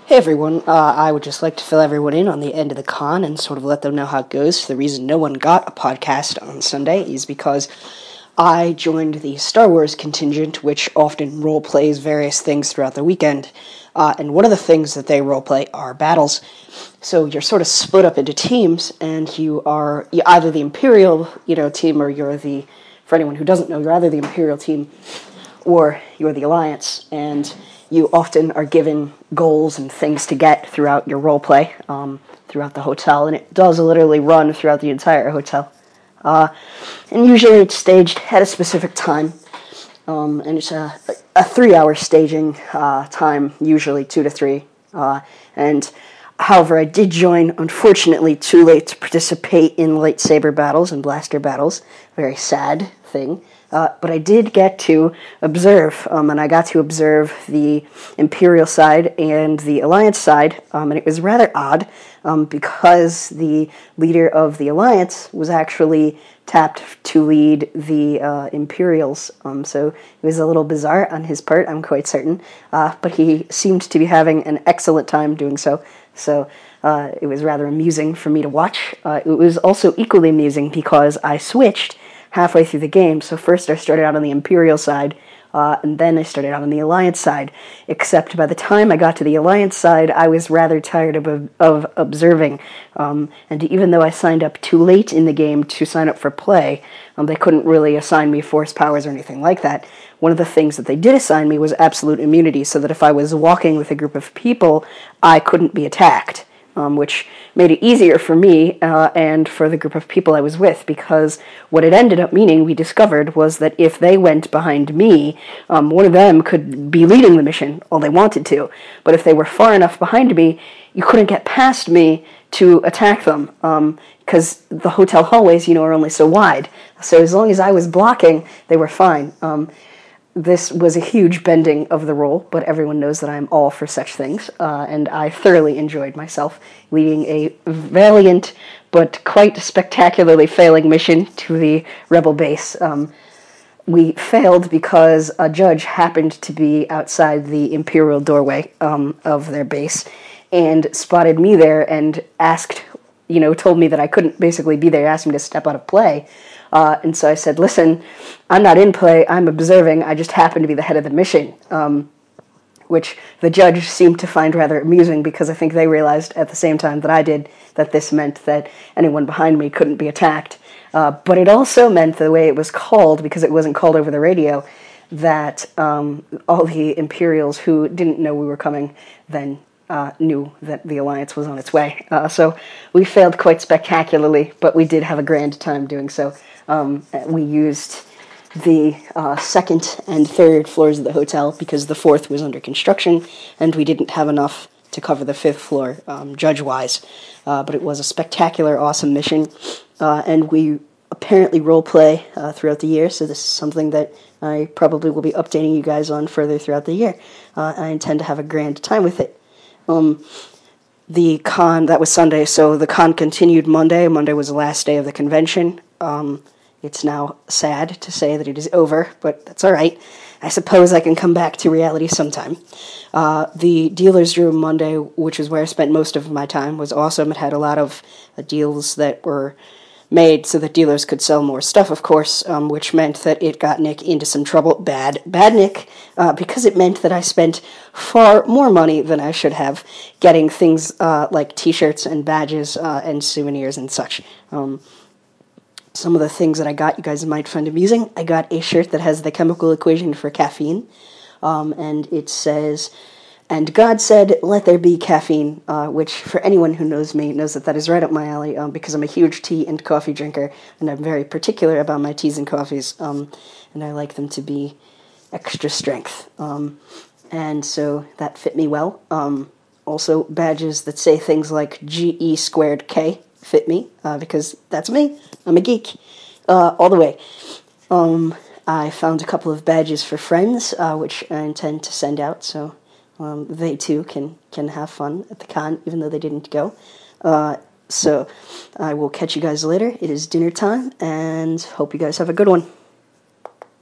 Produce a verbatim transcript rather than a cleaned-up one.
Hey everyone, uh, I would just like to fill everyone in on the end of the con and sort of let them know how it goes. The reason no one got a podcast on Sunday is because I joined the Star Wars contingent, which often role plays various things throughout the weekend. Uh, and one of the things that they role play are battles. So you're sort of split up into teams, and you are either the Imperial, you know, team, or you're the, for anyone who doesn't know, you're either the Imperial team or you're the Alliance, and you often are given goals and things to get throughout your role play, um, throughout the hotel, and it does literally run throughout the entire hotel. Uh, and usually it's staged at a specific time, um, and it's a, a three-hour staging uh, time, usually two to three. Uh, and however, I did join, unfortunately, too late to participate in lightsaber battles and blaster battles. Very sad thing. Uh, but I did get to observe, um, and I got to observe the Imperial side and the Alliance side, um, and it was rather odd, um, because the leader of the Alliance was actually tapped to lead the uh, Imperials, um, so it was a little bizarre on his part, I'm quite certain, uh, but he seemed to be having an excellent time doing so, so uh, it was rather amusing for me to watch. Uh, it was also equally amusing because I switched halfway through the game. So first I started out on the Imperial side, uh, and then I started out on the Alliance side. Except by the time I got to the Alliance side, I was rather tired of, of observing. Um, and even though I signed up too late in the game to sign up for play, um, they couldn't really assign me force powers or anything like that. One of the things that they did assign me was absolute immunity, so that if I was walking with a group of people, I couldn't be attacked. Um, which made it easier for me uh, and for the group of people I was with, because what it ended up meaning, we discovered, was that if they went behind me, um, one of them could be leading the mission, all they wanted to, but if they were far enough behind me, you couldn't get past me to attack them, because um, the hotel hallways, you know, are only so wide, so as long as I was blocking, they were fine. Um, This was a huge bending of the role, but everyone knows that I'm all for such things, uh, and I thoroughly enjoyed myself leading a valiant but quite spectacularly failing mission to the Rebel base. Um, we failed because a judge happened to be outside the Imperial doorway um, of their base and spotted me there and asked, you know, told me that I couldn't basically be there, asked me to step out of play. Uh, and so I said, listen, I'm not in play, I'm observing, I just happen to be the head of the mission, um, which the judge seemed to find rather amusing, because I think they realized at the same time that I did that this meant that anyone behind me couldn't be attacked. Uh, but it also meant, the way it was called, because it wasn't called over the radio, that um, all the Imperials who didn't know we were coming then Uh, knew that the Alliance was on its way. Uh, so we failed quite spectacularly, but we did have a grand time doing so. Um, we used the uh, second and third floors of the hotel because the fourth was under construction, and we didn't have enough to cover the fifth floor, um, judge-wise. Uh, but it was a spectacular, awesome mission, uh, and we apparently role-play uh, throughout the year, so this is something that I probably will be updating you guys on further throughout the year. Uh, I intend to have a grand time with it. Um, the con, that was Sunday, so the con continued Monday. Monday was the last day of the convention. Um, it's now sad to say that it is over, but that's alright. I suppose I can come back to reality sometime. Uh, the dealer's room Monday, which is where I spent most of my time, was awesome. It had a lot of uh, deals that were made so that dealers could sell more stuff, of course, um, which meant that it got Nick into some trouble. Bad, bad Nick, uh, because it meant that I spent far more money than I should have getting things uh, like t-shirts and badges uh, and souvenirs and such. Um, some of the things that I got you guys might find amusing. I got a shirt that has the chemical equation for caffeine, um, and it says, "And God said, let there be caffeine," uh, which, for anyone who knows me, knows that that is right up my alley, um, because I'm a huge tea and coffee drinker, and I'm very particular about my teas and coffees, um, and I like them to be extra strength. Um, and so that fit me well. Um, also, badges that say things like G E squared K fit me, uh, because that's me. I'm a geek. Uh, all the way. Um, I found a couple of badges for friends, uh, which I intend to send out, so Um, they too can, can have fun at the con, even though they didn't go. Uh, so I will catch you guys later. It is dinner time, and hope you guys have a good one.